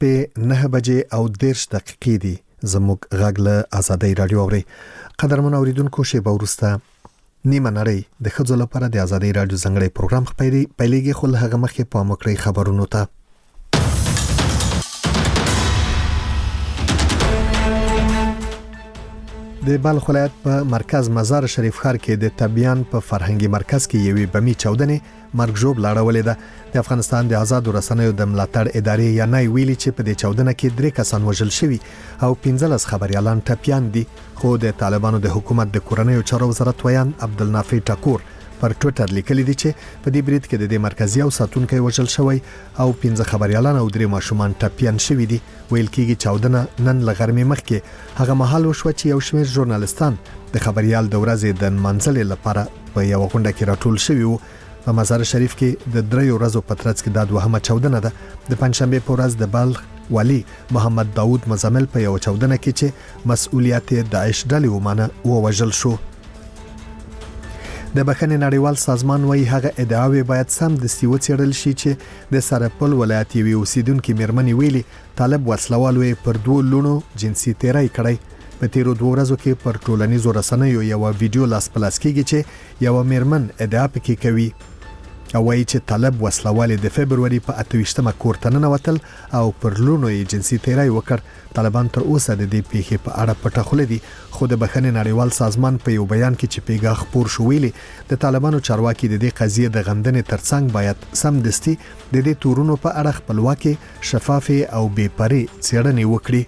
شپې 9:10 دي. زموږ غږ له آزادۍ رادیو اوري. قدرمن اوریدونکو شیبه وروسته نیمه نړۍ د ښځو لپاره د آزادۍ رادیو ځانګړی پروګرام پیلېږي، خو له هغه مخکې پام وکړئ خبرونو ته. د بلخ ولایت په مرکز مزار شریف ښار کې د تبیان په فرهنګي مرکز کې یوې بمي چاودنې مرګ ژوب لاړولې ده. د افغانستان د آزادو رسنیو د ملاتړ ادارې یا نای ویلي چې په دې چاودنه کې 3 کسان وژل شوي او 15 خبريالان ټپيان دي، خو د طالبانو د حکومت د کورنیو چارو وزارت ویان عبدالنافع ټاکور پر ټوئیټر لیکلي دي چې په دې برید کې د مرکزي او ساتونکو وژل شوی او 15 خبريالان او 3 ماشومان ټپيان شوي دي. ویل کېږي چاودنه نن لغرمې مخکې هغه مهال وشو چې یو شمېر ژورنالستان د خبريال د ورځې د منځلې لپاره په یو غونډه کې راټول شوي وو. په مزار شریف کې د 3 ورځو په ترڅ کې د دوهمه چاودنه ده. د پنځشنبه په ورځ د بلخ والی محمد داوود مزمل په یو چاودنه کې چې مسؤلیت داعش ډلې ومانه ووژل شو. د بخښنې نړیوال سازمان وايي هغه ادعاوې باید سم د سیو څېړل شي چې د سرپل ولایت یوې اوسیدونکو میرمنې ویلي طالب وسلوالو پر 2 لونو جنسي تیری کړی. په تیرو 2 ورځو کې پر ټولنیزو رسنیو یو ویډیو لاس پلاس کېږي چې یو میرمن ادعا پکې کوي او وايي چې طالب وسلوال د فبرवरी په 28مه کور ته ننوتل او پر لونو یې جنسي تیری وکړ. طالبان تر اوسه د دې پیښې په اړه پټه خوله دي، خو د بخښنې نړیوال سازمان په یو بیان کې چې پیغام خپور شو ویلي د طالبانو چارواکي د دې قضیې د غندنې ترڅنګ باید سمدستي د دې تورونو په اړه خپلواکي، شفافه او بې پرې څېړنې وکړي.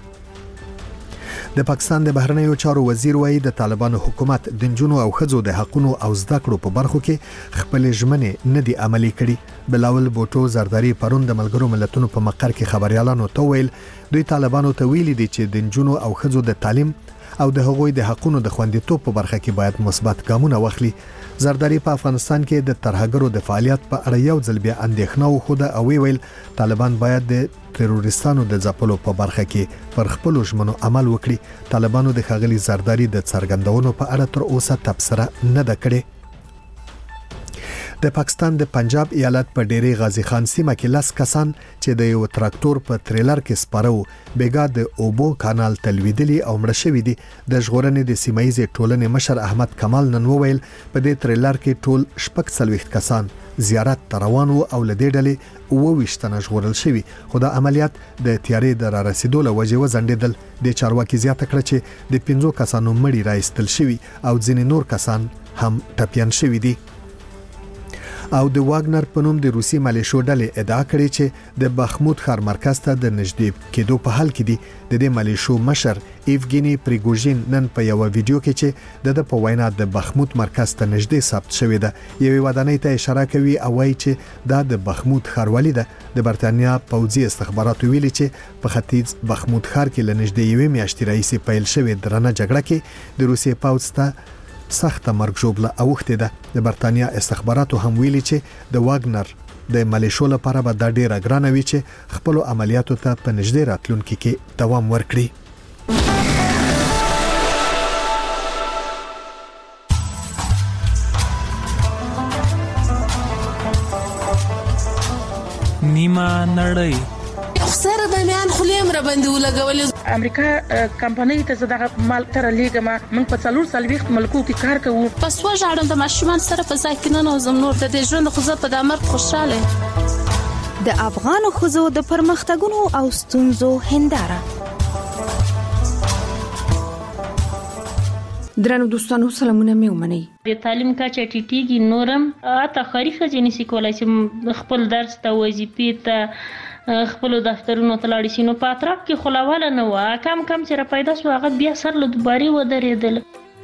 د پاکستان د بهرنیو چارو وزیر وایي د طالبانو حکومت د جنونو او خځو د حقوقو او زده کړو په برخو کې خپل ژمنې نه دي عملي کړي. بلاول بوټو زرداری پرون د ملګرو ملتونو په مقر کې خبريالانو ته ویل دوی طالبانو ته ویلي دي چې د جنونو او خځو د تعلیم او د هغوی د حقوقو د خوندیتوب په برخه کې باید مثبت ګامونه واخلي. زرداری په افغانستان کې د ترهګرو د فعالیت په اړه یو ځل بیا اندېښنه وښوده او ویل طالبان باید د تروریستانو د ځپلو په برخه کې پر خپل ژمنو عمل وکړي. طالبانو د خاغلی زرداری د څرګندونو په اړه تر اوسه تبصره نه ده کړې. د پاکستان د پنجاب ایالت په ډېری غازی خان سیمه کې 10 کسان چې د یو تراکتور په تریلر کې سپارو بیګا د اوبو کانال تلویدلی او مړ شوی دي. د ژغورنې د سیمایي ټولنې مشر احمد کمال نن وویل په دې تریلر کې ټول 40 کسان زیارت روانو او لدې ډلې 22 ژغورل شوی، خو د عملیات د تیارې د را رسیدو لوجه وزندل. د چارواکي زیاته کړ چې د 15 کسانو مړی راایستل شوی او ځینې نور کسان هم ټپيان شوی دي. او د واګنر په نوم د روسي ملیشو ډلې ادعا کړې چې د بخموت ښار مرکز ته د نږدې کېدو په حال کې دي. د دې ملیشو مشر ایفګینی پریګوژین نن په یو ویډیو کې چې د په وینا د بخموت مرکز ته نږدې ثبت شوی ده یوې ودانۍ ته اشاره کوي او وايي چې دا د بخموت ښاروالي ده. د برتانیا پوځي استخباراتو ویلي چې په ختیځ بخموت ښار کې لنږدې یوې میاشتې راهیسې پیل شوې درنه جګړه کې د روسي پوځ ته سخت مرګ ژوبله اوخته ده. د برتانیا استخباراتو هم ویلي چې د واګنر د ملیشو لپاره به دا ډیره ګرانه وي چې خپل عملیاتو ته په نږدې راتلونکي کې دوام ورکړي. نیمه نړۍ سره د میان خلیم را باندې ولګول. امریکا کمپنۍ ته زداغه مال تر لیګما من په 440 ملکو کې کار کوو. پس وژاړم د ماشومان سره په ځای کې نه نوزم نور د دې ژوند خو زه په دامر خوشاله. د افغان خزو د پرمختګونو او ستونزو هنداره. درنو دوستانو سلامونه مې ومنئ. د تعلیم کچه ټیټیږي نورم اته خاري خځې نشي کولای چې خپل درس ته وظیفې ته خپل دفترونو ته لاړ شي. نو په اطراف کې خلاواله نه و کم چې را پیدا شو هغه بیا سر له دوباري ودرېدل.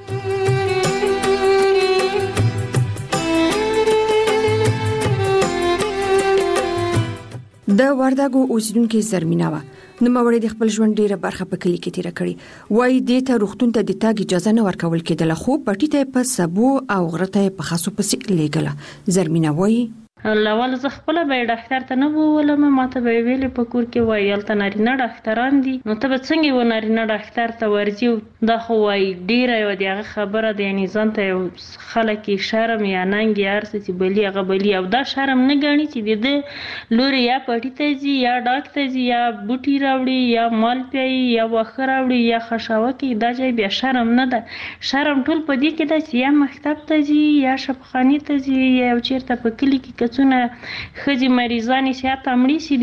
د وردګو اوسیدونکو زرمینه و نوموړی د خپل ژوند ډیره برخه په کلی کې تیر کړي. وایي د ته روغتون ته د تاګ اجازه نه ورکول کېدله، خو پټی ته په سبو او غرته په خاصو پسې لېګله. زرمینه وایي لول زه خپله به یې ډاکټر ته نه بوولم، ماته به یې ویلې په کور کې وایي هلته نارینه ډاکټران دي، نو ته به څنګه یو نارینه ډاکټر ته ورځي؟ دا خو وایي ډېره یوه د هغه خبره ده، یعنې ځان ته یو خلک یې شرم یا ننګ یا هر څه چې بلي هغه بلي، او دا شرم نه ګڼي چې د ده لورې یا پټي ته ځي یا ډاک ته ځي یا بوټي راوړي یا مال پیایي یا واښه راوړي یا خشاوه کوي، دا ځای بیا شرم نه ده. شرم ټول په دې کې ده چې یا مکتب ته ځي یا شفاخانې ته ځي یا یو چېرته په کلي کې کڅونه ښځې مریضانې سي حتی مړې سي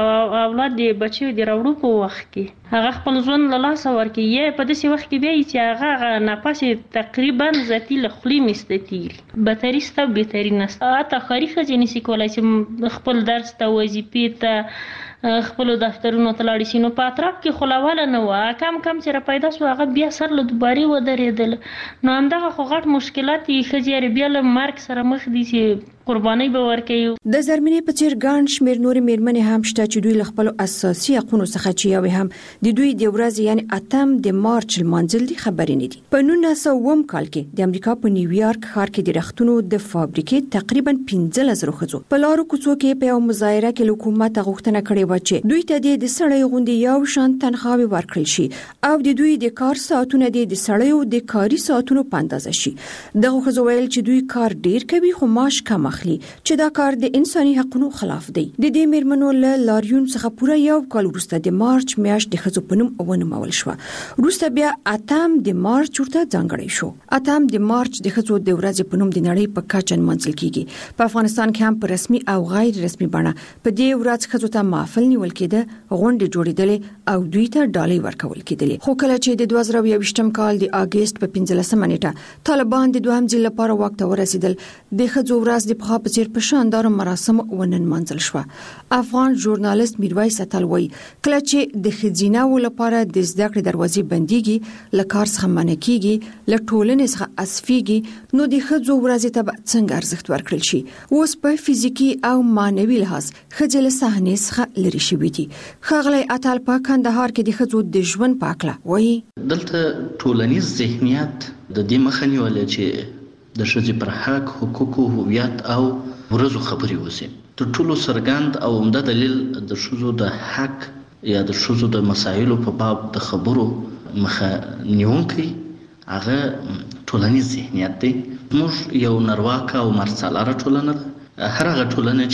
د اولاد د بچیو د راوړو په وخت کې هغه خپل ژوند له لاسه ورکوي، یا په داسې وخت کې بیا یي چې هغه نفس یې تقریبا ذاتي له خولې میسته کېږي. بدتري سته او بهتري نسته. حتی ښاري ښځې نشي کولی چې خپل درس ته وظیفې ته خپلو دفترونو ته لاړې شي، نو په اطراف کې خو لوله نه وه، کم کم چې را پیدا شو هغه بیا سر له دوبارې ودرېدل، نو همدغه خو غټ مشکلات دي. ښځې بیا له مرګ سره مخ دي چې قربانۍ به ورکوي. د زرمینې په څیر ګڼ شمېر نورې مېرمنې هم شته چې دوی له خپلو اساسي حقونو څخه چې یوې هم د دوی د ورځې یعنې 8 د مارچ لمانځل دي خبرې نه دي. په 1900 کال کې د امریکا په نیویارک ښار کې د رختونو د فابریکې تقریبا 15,000 ښځو په لارو کوڅو کې په یو مظاهره کې له حکومت غوښتنه کړې وه چې دوی ته د سړیو غوندې یو شان تنخواوې ورکړل شي او د دوی د کار ساعتونه د سړیو د کاري ساعتونو په اندازه شي. دغه ښځو ویل چې دوی کار ډیر کوي خو معاش کم اخلي، چې دا کار د انساني حقوقو خلاف دی. د دې مېرمنو له لاریون څخه پوره یو کال وروسته د مارچ میاشت د ښځو په نوم ونومول شوه. وروسته بیا 8 د مارچ ورته ځانګړی شو. 8 د مارچ د ښځو د ورځې په نوم د نړۍ په کچه نمانځل کیږي. په افغانستان کې هم په رسمي او غیر رسمي بڼه په دې ورځ ښځو ته محفل نیول کېده، غونډې جوړېدلې او دوی ته ډالۍ ورکول کېدلې. خو کله چې د 2021 کال د اگست په 15 نیټه طالبان د دوهم ځل لپاره واک ته ورسېدل، د ښځو ورځ د پخوا په څیر په شاندارو مراسمو وننمانځل شوه. افغان ژورنالیست میرویس اتل وایي کله چې د ښځیناو لپاره د زده کړې دروازې بندېږي، له کار څخه منع کېږي، له ټولنې څخه اسفېږي، نو د ښځو ورځې ته به څنګه ارزښت ورکړل شي؟ اوس په فزیکي او معنوي لحاظ ښځې له صحنې څخه لرې شوي دي. ښاغلی اتل په کندهار کې د ښځو د ژوند په هکله وایي دلته ټولنیز ذهنیت د دې مخه نیولې چې د ښځې پر حق، حقوقو، هویت او ورځو خبرې وشي. تر ټولو څرګند او عمده دلیل د ښځو د حق یا د ښځو د مسایلو په باب د خبرو مخه نیونکی هغه ټولنیز ذهنیت دی. موږ یو نرواکه او مرڅلاره ټولنه ده. هر هغه ټولنه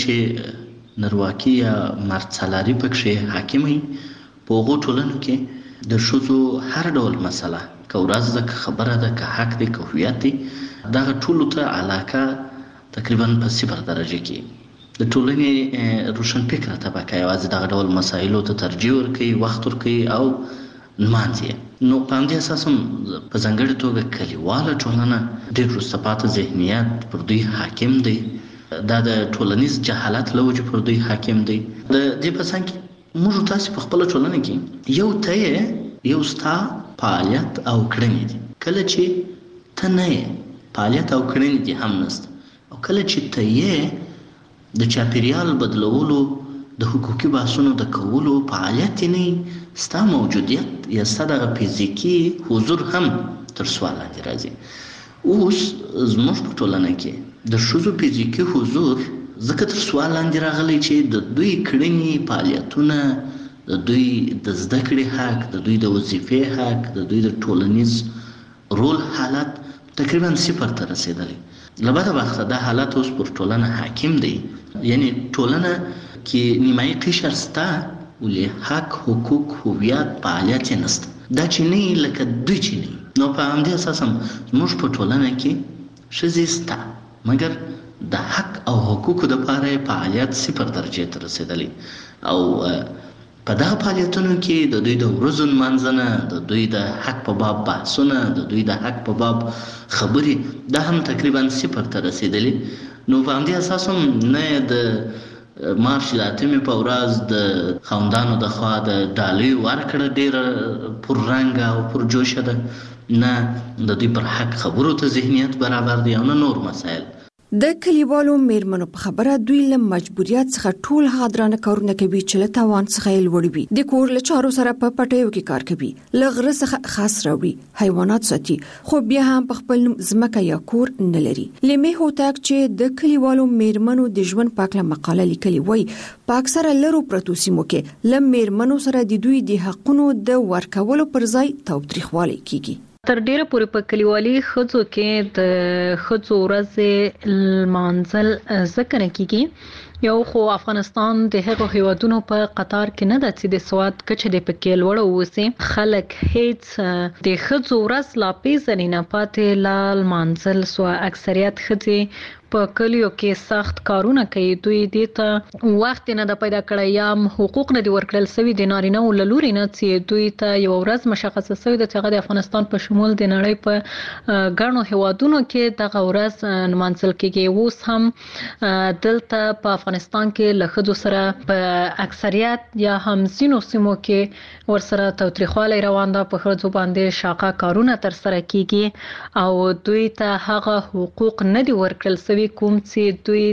چې نرواکي یا مرڅلاري پکښې حاکم وي، په هغو ټولنو کې د ښځو هر ډول مسله، که ورځ ده، که خبره ده، که حق دی، که هویت دی، دغه ټولو ته علاقه تقریبا په 0 درجه کې د ټولنې روشنفکره طبقه یوازې دغه ډول مسایلو ته ترجیح ورکوي، وخت ورکوي او نمانځي. نو په همدې اساس هم په ځانګړې توګه کلیواله ټولنه ډېر وروسته پاتې ذهنیت پر دوی حاکم دی. دا د ټولنیز جهالت له وجې پر دوی حاکم دی. د دې په څنګ کې موږ تاسې په خپله ټولنه کې یو ته یو ستا فعالیت او کړنې دي. کله چې ته نه یې، فعالیت او کړنې دي هم نسته، او کله چې ته یې د چاپیریال بدلولو، د حقوقي بحثونو د کولو فعالیت نه، ستا موجودیت یا ستا دغه فزیکي حضور هم تر سوال لاندې راځي. اوس زموږ په ټولنه کې د ښځو فزیکي حضور ځکه تر سوال لاندې راغلی چې د دوی کړنې، فعالیتونه، د دوی د زده کړې حق، د دوی د وظیفې حق، د دوی د ټولنیز رول حالت تقریبا 0 ته رسیدلی. له بده بخته دا حالت اوس پر ټولنه حاکم دی. یعنی ټولنه کې نیمایي قشر سته ولې حق، حقوق، هویت، فعالیت یې نسته. دا چې نه لکه دوی چې نه. نو په همدې اساس هم زموږ په ټولنه کې ښځې سته، مګر د حق او حقوقو دپاره یې فعالیت 0 درجې ته رسیدلی. او په دغه فعالیتونو کې د دوی د ورځو نمانځنه، د دوی د حق په باب بحثونه، د دوی د حق په باب خبرې، دا هم تقریبا 0 ته رسیدلی. نو په همدې اساس هم نه د مارچ د 8 په ورځ د خاوندانو د خوا د ډالۍ ورکړه ډېره پررنګه او پرجوشه ده، نه د دوی پر حق خبرو ته ذهنیت برابر دی او نه نور مسایل. د کلیوالو میرمنو په خبره دوی له مجبوریت څخه ټول هغه درانه کارونه کوي چې له توان څخه یې لوړ وي. د کور له چارو سره په پټیو کې کار کوي، له غره څخه خاص راوړي، حیوانات ساتي، خو بیا هم په خپل ځمکه یا کور نه لري. لیمه هوتاک چې د کلیوالو میرمنو د ژوند په اړه مقاله لیکلې وای، په اکثره لرو پرتو سیمو کې له میرمنو سره د دوی د حقونو د ورکولو پر ځای تاوتریخوالی کیږي. تر ډیره پورې په کلیوالي ښځو کې د ښځو ورځې لمانځل ځکه نه کیږي، یو خو افغانستان د هغو هیوادونو په قطار کې نه ده چې د سواد کچه د پکې لوړه اوسي. خلک هیڅ د ښځو ورځ لا پیژني نه، پاتې لا لمانځل سو. اکثریت ښځې په کلیو کې سخت کارونه کوي، دوی دې ته وخت نه د پیدا کړی یا حقوق نه دی ورکړل سوي د نارینه او لوري نه چې دوی ته یو ورځ مشخصه سوي د هغه د افغانستان په شمول د نړۍ په ګڼو هیوادونو کې دغه ورځ لمانځل کیږي. اوس هم دلته په افغانستان کې له ښځو سره په اکثریت یا هم ځینو سیمو کې ورسره تاوتریخوالی روان ده، په ښځو باندې شاقه کارونه ترسره کیږي او دوی ته هغه حقوق نه دی ورکړل سوي کوم چې دوی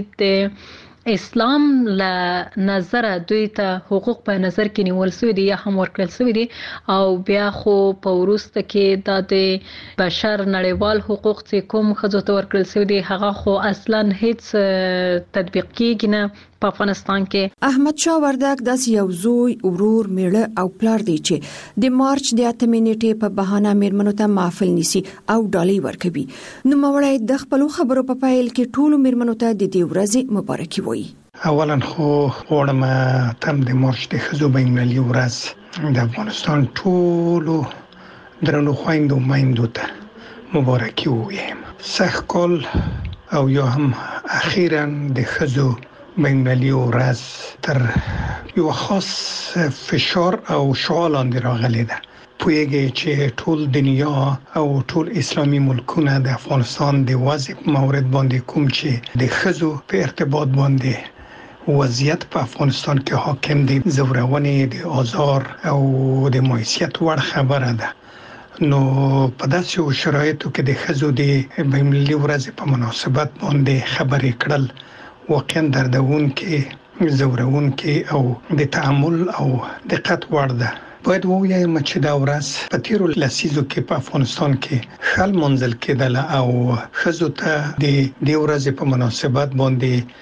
د اسلام له نظر دوی ته حقوق په نظر کې نیول سوي دي یا هم ورکړل سوي دي. او بیا خو په وروسته کې د بشر نړیوال حقوق چې کوم ښځو ته ورکړل سوي دي هغه خو اصلا هیڅ تطبیق کیږي نه په افغانستان کې. احمد شاه وردک داس یو زوی، ورور، میړه او پلار دی چې د مارچ د 8 نیټې په بهانه میرمنو ته محفل نیسي او ډالۍ ورکوي. نو مړی د خپل خبرو په پایل کې ټول میرمنو ته د دې ورځې مبارکي وایي. اولا خو غواړم تم د مارچ د ښځو بین‌المللي ورځ د افغانستان ټولو درنو خویندو میندو ته مبارکي ووایم. سخت کال او یا هم اخیراً د ښځو بین‌المللي ورځ تر یو خاص فشار او شعاع لاندې راغلی ده. پوهیږي چې ټول دنیا او ټول اسلامي ملکونه د افغانستان د وضع مورد باندې کوم چې د ښځو په ارتباط باندې وضعیت په افغانستان کې حاکم دي، زورونې، د آزار او د معیشت وړ خبره ده. نو په داسې شرایطو کې د ښځو د بین‌المللي ورځ په مناسبت باندې خبرې کړل واقعا دردونکې، زورونکې او د تأمل او دقت وړ ده. باید ووایم چې دا ورځ په تیرو لسیزو کې په افغانستان کې ښه لمانځل کېدله او ښځو ته د دې ورځې په مناسبت باندې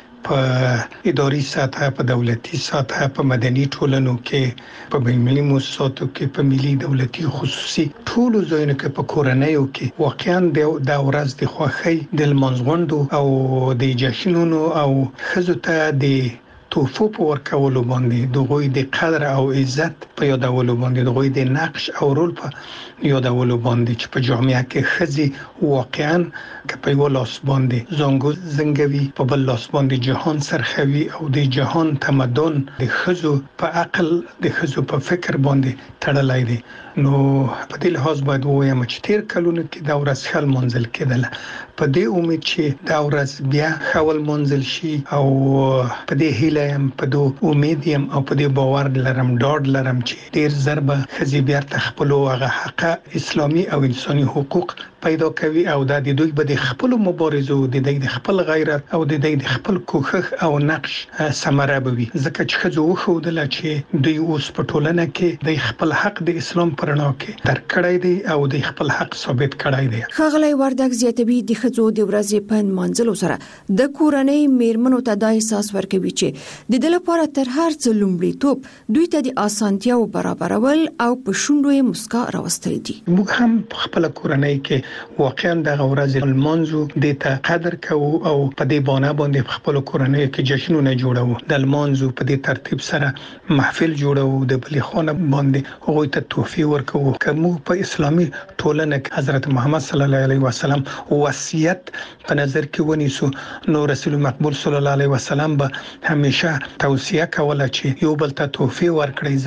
په اداري سطح، په دولتي سطح، په مدني ټولنو کې، په بین‌المللي مؤسساتو کې، په ملي دولتي خصوصي ټولو ځایونو کې، په کورنیو کې واقعا د ورځ د خوښۍ، د لمانځغونډو او د جشنونو او ښځو ته د توفو په ورکولو باندې، د غوی د قدر او عزت په یادولو باندې، د غوی د نقش او رول په یادولو باندې چې په جامعه کې ښځې واقعا که په یو لاس باندې زنګو زنګوي، په بل لاس باندې جهان سرخوي او د جهان تمدن د ښځو په عقل، د ښځو په فکر باندې تړلی دی. نو په دې لحاظ باید ووایم چې تیر کلونو کې دا ورځ ښه لمانځل کېدله. په دې امید چې دا ورځ بیا ښه ولمانځل شي او په دې هیله یم، په دې امید یم او په دې باور لرم، ډاډ لرم چې ډیر ژر به ښځې بېرته خپلو هغه حقه اسلامي او انساني حقوق پیدا کوي او دا د دوی به د خپل مبارزو، د دوی د خپل غیرت او د دوی د خپل کوښښ او نقش ثمره به وي. ځکه چې ښځو وښودله چې دوی اوس په ټولنه کې د خپل حق د اسلام په رڼا کې درک کړی دی او د خپل حق ثابت کړی دی. ښاغلی وردک زیاتوي د ښځو د ورځې په نمانځلو سره د کورنۍ میرمنو ته دا احساس ورکوي چې د دې لپاره تر هر څه لومړیتوب دوی ته د اسانتیاو برابرول او په شونډو یې مسکا راوستل دي. موږ هم په خپل کورنۍ کې واقعا دغه ورځ لمانځو، د ته قدر کوو او په دې بانه باندې په خپل کورنۍ کې جشنونه جوړو. د لمانځو په دې ترتیب سره محفل جوړو، د بلې خانه باندې هغوی ته تحفې ورکوو. که موږ په اسلامي ټولنه کې حضرت محمد صلی الله علیه وسلم وصیت په نظر کې ونیسو، نو رسول مقبول صلی الله علیه وسلم به همیشه توصیه کوله چې یو بل ته تحفې ورکړي، ځکه چې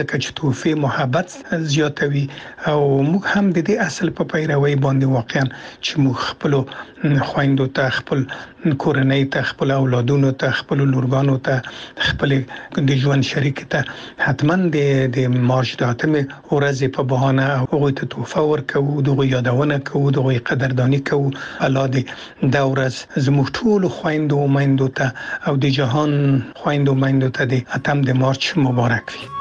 تحفې محبت زیاتوي او موږ هم د دې اصل په پیروي باندې واقعا چې موږ خپل خويندو ته خپل کورنۍ ته خپل اولادونو ته خپل لورګانو ته خپل د ژوند شریک ته حتما د مارچ د 8 ورځې په بهانه هغه ته تحفه ورکوو دغه یادونه کوو دغه قدردانی کوو الله دې دا ورځ زموږ ټول خويندو او میندو ته او د جهان خويندو میندو ته د 8 مارچ مبارک وي.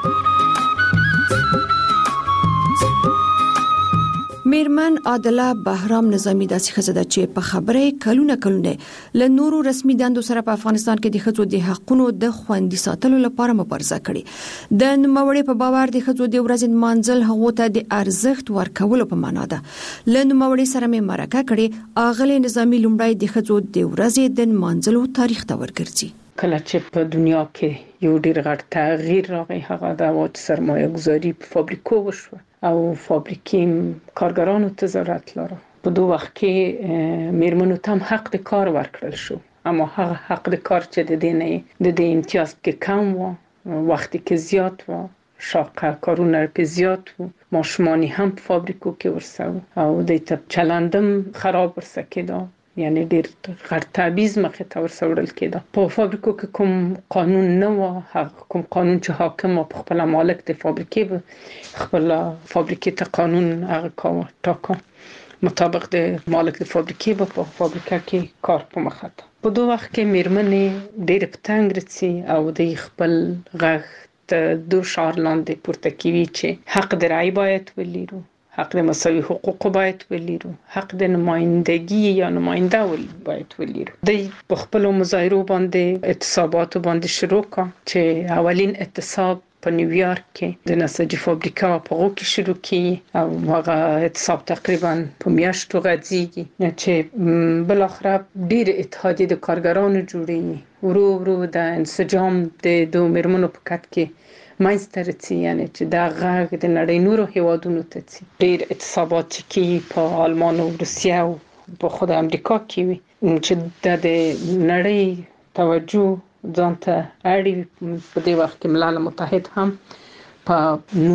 میرمن عادله بهرام نظامی داسې خزده چې په خبره کلونه له نورو رسمي دندو سره په افغانستان کې د ښځو د حقوقو د خوندي ساتلو لپاره مبارزه کړې. د نوموړي په باور د ښځو د ورځې منځل هغه ته د ارزښت ورکولو په معنا ده. له نوموړي سره مې مرکه کړې. اغله نظامی لومړی د ښځو د ورځې د منځلو تاریخ ته ورګرځي. کله چې په دنیا کې یو ډیر غټ تغییر راغی هغه د واټ سرمایه گذاری په فابریکو وشو او فابریکې کارګرانو ته ضرورت لري. په دوه وخت کې میرمنو ته هم حق د کار ورکړل شو اما هغه حق د کار چې د دې امتیاز کې کم و وخت کې زیات و شاقه کارونه په زیات و ماشومانی هم په فابریکو کې ورسو او د چلندم خراب ورسه کېده یعنی ډیر غټ تبعیض مخه ته ورسوړل کېده. په فابریکو کې کوم قانون نه و هغه کوم قانون چې حاکم او خپل مالک د فابریکې خپل فابریکې ته قانون هغه ټاکه مطابق د مالک د فابریکې په فابریکه کې کار په مخه ته. په دوه وخت کې میرمنې ډیر پتنګ رسي او د خپل غږ ته د شعار لاندې پورته کوي چې حق د رای باید ولرو حق د مساوي حقوق باید ولرو حق د نمائندگی یا نماینده باید ولرو. د خپل مظاهرو باندې اعتصابات باندې شروع کا چې اولین اعتصاب په نیویارک کې د نساجي فابریکا په غو کې شروع کی او هغه اعتصاب تقریبا په میاشتو غځيږي چې بل اخر ډیر اتحادیه د کارګرانو جوړي ورو د انسجام د دوه میرمنو په کټ کې ماینسترتي یعنی چې دا غږ د نړۍ نورو هیوادونو ته چي ډیر اعتصابات کې په آلمان او روسیه او په خود امریکا کې وي چې د نړۍ توجه ځانته اړي. په دې وخت کې ملل متحد هم په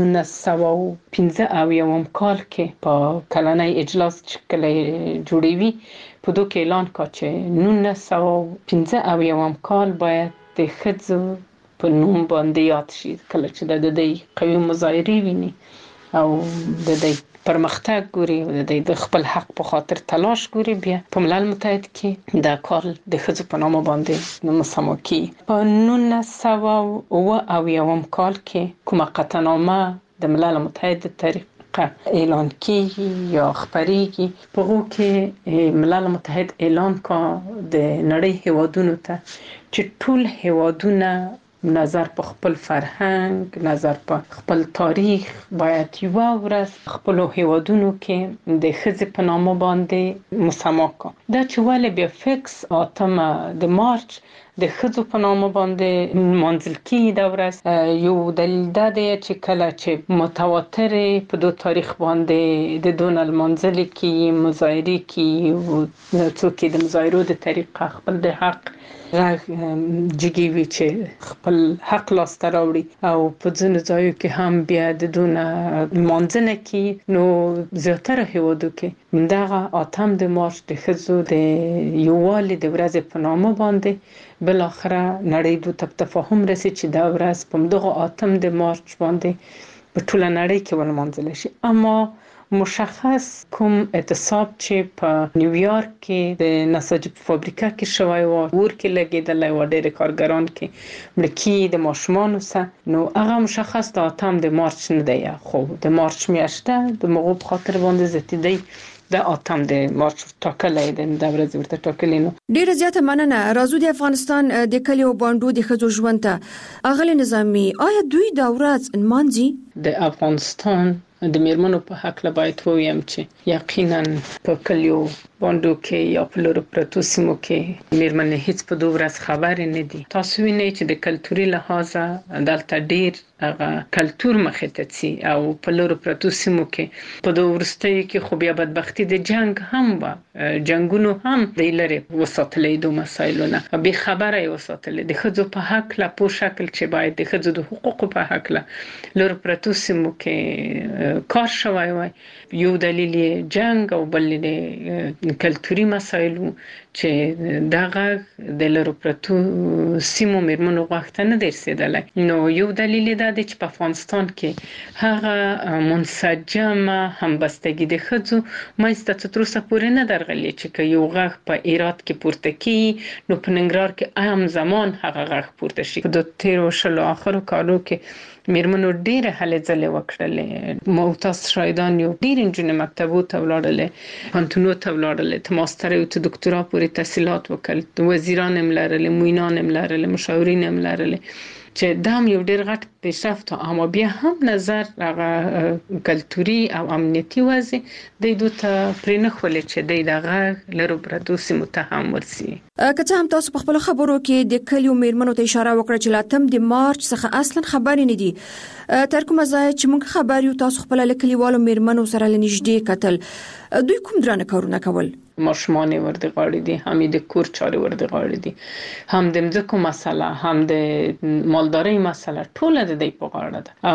1915 کال کې په کلنۍ اجلاس چې کله جوړوي په دوه کې اعلان کړ چې 1915 کال باید د ښځو په نوم باندې یاد شي کله چې د دې قوي مظاهرې ویني او د دې پرمختګ ګوري او د خپل حق په خاطر تلاش ګوري بیا په ملل متحد کې دا کار د ښځو په نامه باندې مسمى کی. په 1909 کال کې کومه قطعنامه د ملل متحد د طریقه اعلان کیږي یا خبريږي په هغه کې ملل متحد اعلان کا د نړۍ هیوادونو ته چې ټول هیوادونه نظر په خپل فرهنګ نظر په خپل تاریخ باید یو ورځ خپل هیوادونو کې د ښځې په نامه باندې مسمى کا. دا چې ولې بیا فکس 8 د مارچ د ښځو په نامه باندې منځل کی دا ورځ یو دلیل ده چې کله چې متواتر په دوه تاریخ باندې د دونل منځل کی مظاهره کی او څوک د مظاهرو د طریقه خپل د حق جګیوي چې خپل حق لاسته راوړي او په ځینو ځایو کې هم بیا د دونه منځنه کې نو زیاتره هیوادو کې دغه 8 د مارچ د ښځو د یووالي د ورځې په نامه باندې بل اخره نړۍ د تفاهم رسي چې دا ورځ په دغه 8 د مارچ باندې په ټوله نړۍ کې ولمانځل شي. اما مشخص کوم اعتصاب چې په نیویارک کې د نساجي فابریکا کې شوی و ور کې لګیدل و ډېر کارګران کې ملکی د ماشومان سره نو هغه مشخص د 8 د مارچ نه دی خو د مارچ میاشته د مغوب خاطر باندې زتیدي د 8 د مارچ ټاکلې د ورځ ورته ټاکلې نو ډیره زیاته مننه. راځو د افغانستان د کلیو باندې د ښځو ژوند ته اغلی نظامی آیا دوی دا ورځ نمانځي؟ د افغانستان د میرمنو په حق له باید وویم چې یقینا په کلیو باندې کې یا په لور پرتو سیمو کې میرمنې هیڅ په دوه ورځ خبر نه دي. تاسو وینئ چې د کلتوري لحاظه دلته ډیر هغه کلتور مخه ته سي او په لور پرتو سیمو کې په دوه ورستۍ کې خو بیا بدبختی د جنگ هم و جنگونو هم د لری وساتلې دوه مسایلونه به خبره وساتلې د خځو په حق لا په شکل چې باید د خځو د حقوقو په حق لا لور پرتو پرتو سیمو کې کار شوی وای. یو دلیل جنگ او بل کلتوري مسایل چې دغه د لرو پرتو سیمو میرمنو غوښتنه نه درسیدله. نو یو دلیل دا دی چې په افغانستان کې هغه منسجمه همبستګي د ښځو منځته تر اوسه پورې نه درغلي چې یو غږ په ایرات کې پورته کی نو په ننګرهار کې هم زمان هغه غږ پورته شي. په 13 اخرو کالو کې میرمنو ډیره هلې ځلې وکړلې. معتز شایدان یو ډیر انجن مکتبو ته ولاړلې، پانتونو ته ولاړلې، ته ماستر او ته دکتورا پورې تحصیلات وکړل، وزیران هم لرلې، موینان هم لرلې، مشاورین هم لرلې چې دا هم یو ډیر غټ پیشرفت. اما بیا هم نظر هغه کلتوري او امنیتي وضع د دوی ته پرې نه خولې چې دغه لرو پرتو سیمو ته هم ورسي. که هم تاسو په خپل خبرو کې د کلیو میرمنو ته اشاره وکړه چې 8 مارچ څخه اصلا خبرې نه دي، تر کومه ځای چې موږ خبر یو تاسو خپل کلیوالو میرمنو سره لنیږدې کتل، دوی کوم درانه کارونه کول؟ ماشومان ورته غاړي دي، هم د کور چارې ورته غاړي دي، هم د مځکو مسله، هم د مالداري مسله، ټول د دې په غاړه ده.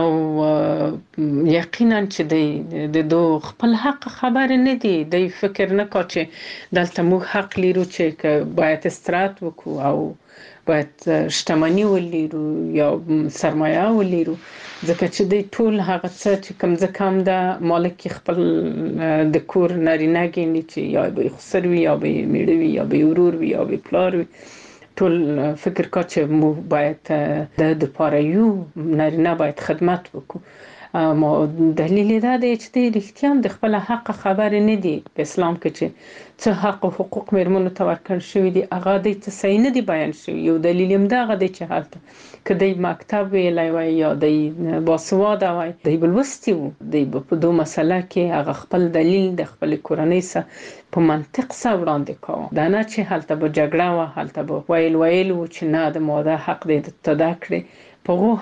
او یقینا چې د دو خپل حق خبر نه دي. د فکر نه کا چې دلته موږ حق لرو چې باید استراحت وکړو او باید شتمني ولرو یا سرمایه ولرو، ځکه چې د ټول هغه څه چې کوم ځکه هم د مالک خپل د کور نارینه ګڼي چې یا به خسر وي یا به میړه وي یا به ورور وي یا به پلار وي، ټول فکر کا چې مو باید د پاره یو نارینه باید خدمت وکړو. ما دلیل دا دی چې د رښتیا د خپل حق خبر نه دي. په اسلام کې چې څه حق او حقوق میرمنو ته ورکړل شوی دي هغه د څه صحیح نه دی بیان شوی. یو دلیل هم دا غدي چې حالت کدی مکتب ویلای وای یا د باسواده وای د بلوستی وو د په دوه مسله کې هغه خپل دلیل د خپل کورنۍ سره په منطق سره وړاندې کاوه. دا نه چې حالت به جګړه و، حالت به ویل چې نه د ماده حق دې تدا کړې، په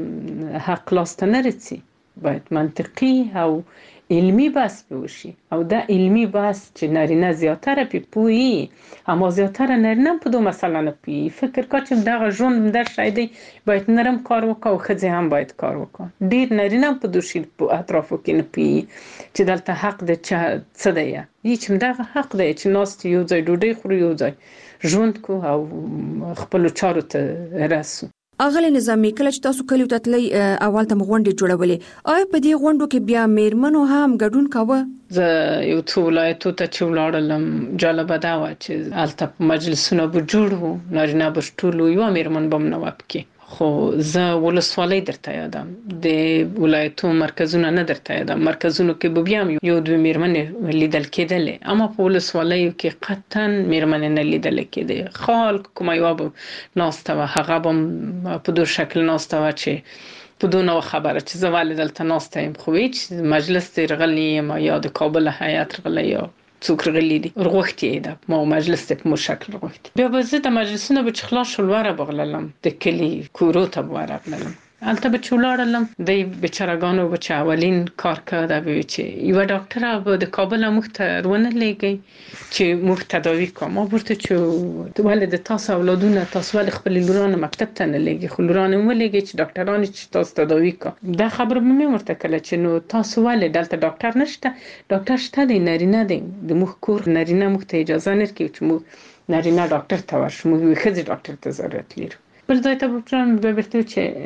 هم حق لاسته نه رسي. باید منطقي او علمی بحث وشي او دا علمی بحث چې نارینه زیاتره پوي اما زیاتره نارینه په دوه مسله نه پوي. فکر کا چې دا ژوند در شایدي باید نرم کار وکاو، خځه هم باید کار وکاو. ډیر نارینه په دوشي په اطرافو کې نه پوي چې دلته حق د څه دی. هیڅ هم دا حق دی چې ناس یو ځای ډوډۍ خوري، یو ځای ژوند کو او خپل چارو ته رسو. اغلی نظامی کله چې تاسو کلیو ته تللی اول ته غونډې جوړولې، آیا په دې غونډو کې بیا میرمنو هم ګډون کاوه؟ زه یو څو ولایتو ته چې ولاړم جالبه دا وه چې هلته مجلسونه به جوړ وو، نارینه به ټول یوه میرمن به هم نه وه پکې. خو زه ولسوالۍ درته یادم، د ولایتو مرکزونه نه درته یادم. مرکزونو کې به بیا هم یو دوه میرمنې لیدل کېدلې، اما په ولسوالیو کې قطعا میرمنې نه لیدل کېدې. خلک کومه یوه به ناسته وه، هغه به په دور شکل ناسته وه چې په دونه خبره چې زه ولې دلته ناسته یم، خو هیڅ مجلس ته رغلی یم یا د کابل هیات رغلی یا څوک رغلی دي رغوښتي ده، ما مجلس ته په مو شکل رغوښتي. بیا به زه د مجلسونه به چې خلاص شول وره بغللم، د کلي کورو ته به ورغللم. هلته به چې ولاړلم د بیچارهګانو به چې اولین کار که دا به وي چې یوه ډاکټره به د کابل موږ ته ونه لیږئ چې موږ تداوي کوو. ما ورته چې ولې د تاسو اولادونه تاسو ولې خپلې لورانې مکتب ته نه لیږئ، خو لورانې ولیږئ چې ډاکټرانې چې تاسو تداوي کوو. دا خبره به مې ورته کله چې نو تاسو ولې دلته ډاکټر نشته؟ ډاکټر شته دی، نارینه دی، د موږ کور نارینه موږ ته اجازه نه ورکوي چې موږ نارینه ډاکټر ته ورشو، موږ ښځې ډاکټر ته ضرورت لرو. بل ځای ته به ورته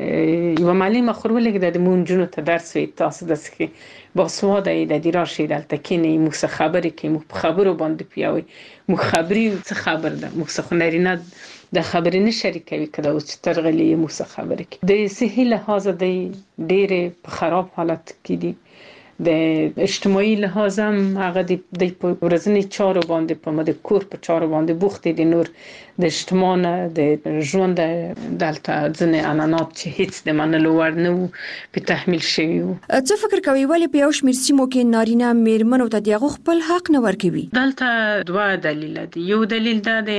چې یوه معلمه خو ولګېده د مونږ نجونو ته درس وایي، تاسو داسې باسواده یې د دې راشئ دلته کښېنئ، موږ څه خبرې کوي، موږ په خبرو باندې پیاوئ، موږ خبرې څه خبر ده، موږ څه خو نارینه د خبرې نه شریکوي، که دا اوس چې ته راغلې یې موږ څه خبرې کوي. د صحي لحاظه دی ډېرې په خراب حالت کې دي، د اجتماعي لحاظ هم هغه د په ورځني چارو باندې په د کور په چارو باندې بوخت دي، نور د اجتماع نه د ژوند دلته ځینې عنعنات چې هیڅ د منلو وړ نه وو په تحمیل شوي وو. څه فکر کوي ولې په یو شمېر سیمو کې نارینه میرمنو ته د هغو خپل حق نه ورکوي؟ دلته دوه دلیله دي. یو دلیل دا دی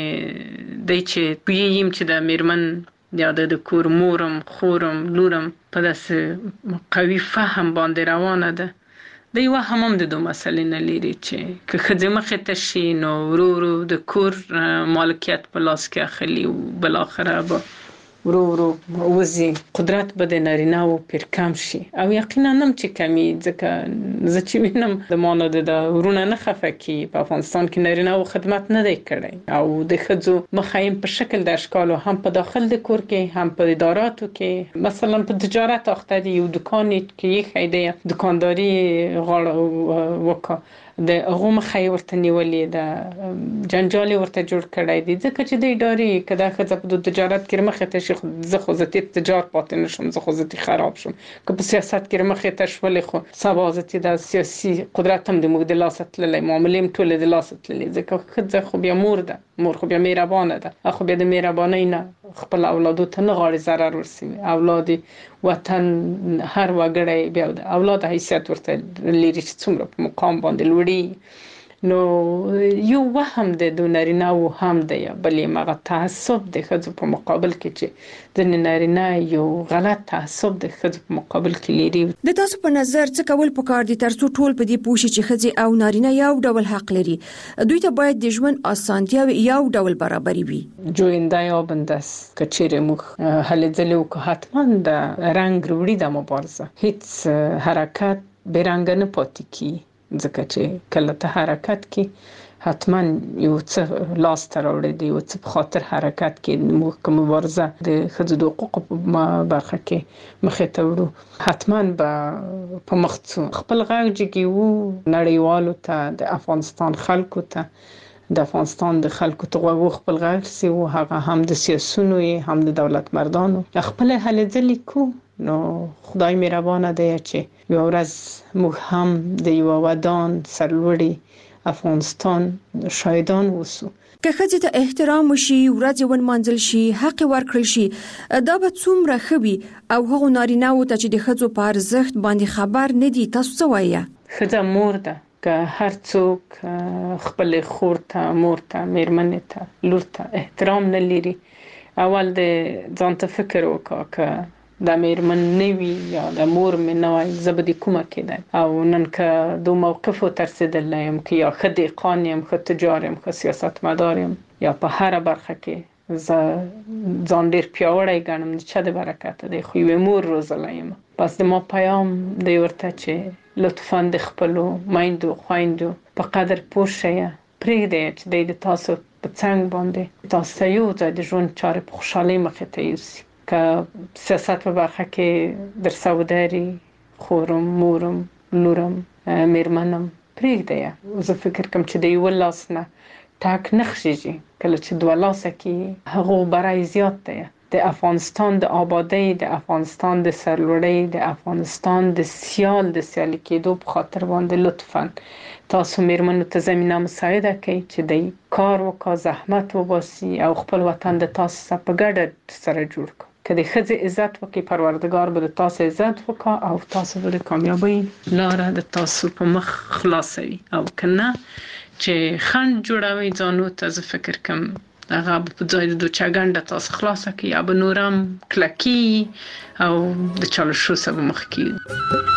چې پوهېږم چې د میرمن یا د کور مورم خورم لورم په داسې قوي فهم باندې روانه ده. د یوه هم د دوه مسلې نه لري چې که ښځې مخې ته شي نو ورو ورو د کور مالکیت په لاس کې اخلي او بالاخره به ورو ورو وزي قدرت به د نارینه او پر کم شي او یقینا نم چې کمی ځکه زه چې وینم د مانو د ورونه نه خفه کی په افغانستان کې نارینه او خدمت نه دی کړی او د ښځو مخایم په شکل د اشکالو هم په داخل د کور کې هم په اداراتو کې مثلا په تجارت اخته دی یو دکان کې خیده دکانداری غاړه وکړه د هغه مخې ورته نیولې د جنجال ورته جوړ کړای دي ځکه چې د ادارې کدا خزه په تجارت کې مخه ته شي زه خو زه تجارت پاتې نشم زه خو زه خراب شم که په سیاست کې مخه ته شولې خو سبا زه د سیاسي قدرت هم د موږ د لاس تللې معاملې ټول د لاس تللې ځکه خزه خو بیا مور خو بیا مهربانه ده خو بیا د مهربانۍ نه خپل اولادو ته نه غواړي ضرر ورسوي اولاد وطن هر وګړی بیا د اولاد حیثیت ورته لري چې څومره په مقام باندې لوړي نو یو وهم د نارینه او هم د بلې مغه تعصب د ښځو په مقابل کې چې د نارینه یو غلط تعصب د ښځو په مقابل کې لري د تاسو په نظر څه کول پکار دي ترڅو ټول په دې پوښي چې ښځې او نارینه یو ډول حق لري دوی ته باید د ژوند اسانتیا یو ډول برابرۍ وي جوینده یا بندس کچېره مخ هلې ځلې او حتما د رنگ وروړي د مبارزه هیڅ حرکت بیرنګ نه پاتې کی ځکه چې کله ته حرکت کې حتما یو څه لاس تر وړي دی یو څه په خاطر حرکت کې موږ مبارزه د ښځو د حقوقو په برخه کې مخې ته وړو حتما په مخ خپل غږ جګیو نړیوالو ته د افغانستان خلکو ته د افغانستان د خلکو ته غوږ خپل غږ سي او هغه هم د سیاسيونو هم د دولت مردانو خپل هلې ځلې کو نو خدای مهربانه دی چې یو ورځ موږ هم د یو ودان سرلوړي افغانستان شاهدان وسو که ښځې ته احترام وشي ورځ ونمانځل شي حق ورکړل شي دا به څومره ښه وي او هغو نارینه‌وو ته چې د ښځو په ارزښت باندې خبر نه دي تاسو څه وایي ښځه مور ده که هر څوک خپل خور ته مور ته میرمنې ته لور ته احترام نه لري اول د ځان ته فکر وکړه که د میرمن نوی یا د مور مې نوای زبدي کومه کېده او نن که دو موقفو ترسیدلم که یا خدي قانیم خد تجارم خد سیاست مدارم یا په هر برخه کې ځان ډیر پیاوړی ګڼم چې د برکت دی خو یو مور روزلایم پس د ما پیام دی ورته چې لطفاً د خپل مایندو خویندو په قدر پوه شئ پرېږدئ چې د تاسو په څنګ باندې تاسو یو ځای د ژوند چارې په خوشحالۍ مخې ته یوسي که سیاست په برخه کې در سوداري خورم مورم لورم میرمنم پرېږدئ زه فکر کوم چې د یو لاس نه ټاک نه خښېږي کله چې دوه لاسه کې هغو برای زیات دی د افغانستان د آبادی د افغانستان د سرلوړۍ د افغانستان د سیالي کېدو په خاطر باندې لطفاً تاسو میرمنو ته زمینه مساعده کړئ چې د کار وکړه زحمت وباسي او خپل وطن د تاسو سره په ګډه سره جوړ کړئ که د ښځې عزت وکړي پروردګار به د تاسو عزت وکړي او تاسو به د کامیابی لاره د تاسو په مخ خلاصوي او کنه چې خند جوړوي ځانو ته زه فکر کوم هغه په ځای د چاګنده تاسو خلاص کړي یا به نورم کلکی او د چالو شو سبا مخ کړي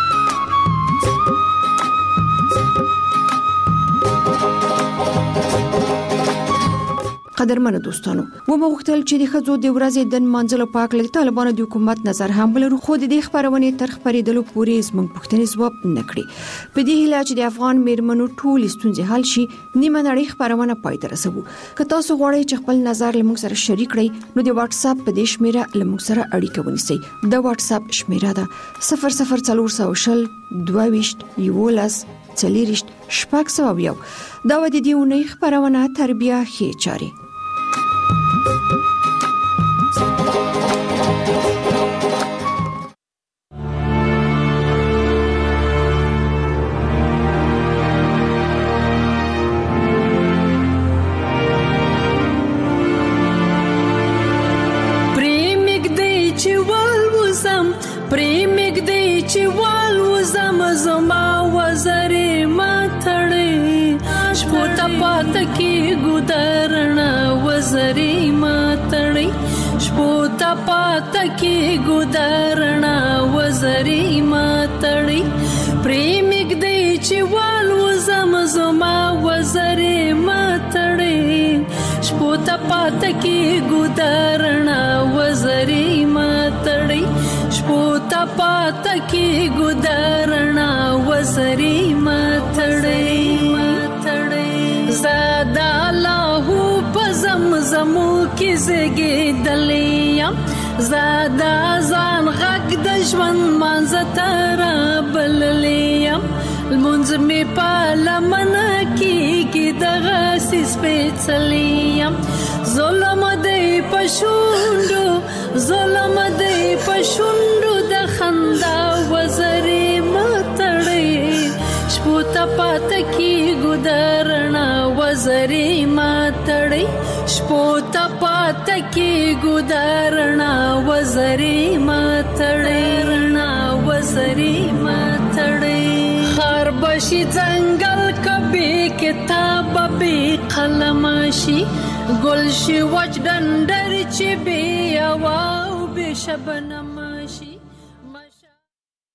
قدرمنو دوستانو و مغوښتل چې د ښځو د ورځې د نمانځلو په اړه د طالبانو د حکومت نظر هم ولرو خو د دې خبرونې تر خبرېدلو پورې زموږ پوښتنې ځواب نه کړي په دې هیله چې د افغان میرمنو ټول ستونزې حل شي نیمه نړۍ خبرونه پای ته رسوو که تاسو غواړئ چې خپل نظر له موږ سره شریک کړئ نو د واتس اپ په دې شمیره له موږ سره اړیکه ونیسئ د واتس اپ شمیره ده 00420 22 11 40 شپږ دا و د دې اونۍ خبرونه تربیه ښې چارې تکی ګدارنا وزری ما تړي پریمګ دی چې وال وزم زما وزری ما تړي شپو شپوتا پات کی ګدارنا وزري ماتړي شپوتا پات کی ګدارنا وزري ماتړي زادا الله په زمزمو کې زګې دلیا زادا ځان غږ د ژوند منځ تر بللیا المنځ می پالمن کی دغه سپېڅلیا ظلم دی پښوندو ظلم دی پښوندو د خندا وزري ماتړي شپوتا پات کی ګدارنا وزري ماتړي شپوتا پات کی ګدارنا وزري ماتړي وزري ماتړي خر بشي ځنګل کبي کتاب به قلمشي ګل شي وجدان در چې بي او به شبنه